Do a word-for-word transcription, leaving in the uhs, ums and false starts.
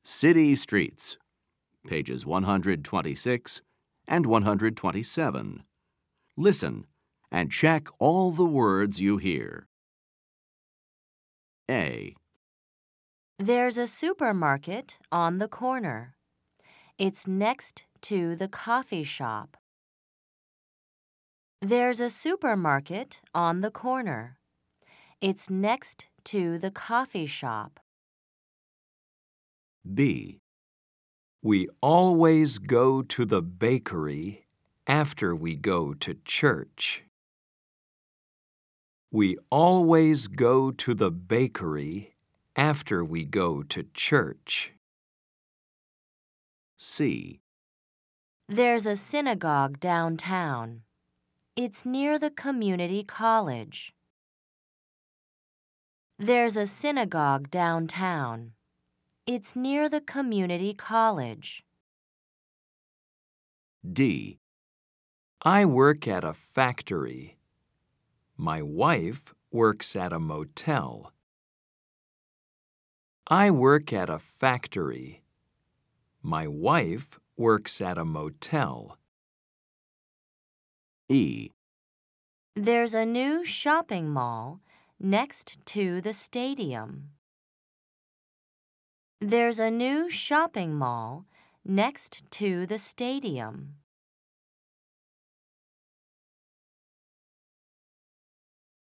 City streets, pages one hundred twenty-six and one hundred twenty-seven. Listen and check all the words you hear. A. There's a supermarket on the corner. It's next to the coffee shop. There's a supermarket on the corner. It's next to the coffee shop. B. We always go to the bakery after we go to church. We always go to the bakery after we go to church. C. There's a synagogue downtown. It's near the community college. There's a synagogue downtown. It's near the community college. D. I work at a factory. My wife works at a motel. I work at a factory. My wife works at a motel. E. There's a new shopping mall next to the stadium. There's a new shopping mall next to the stadium.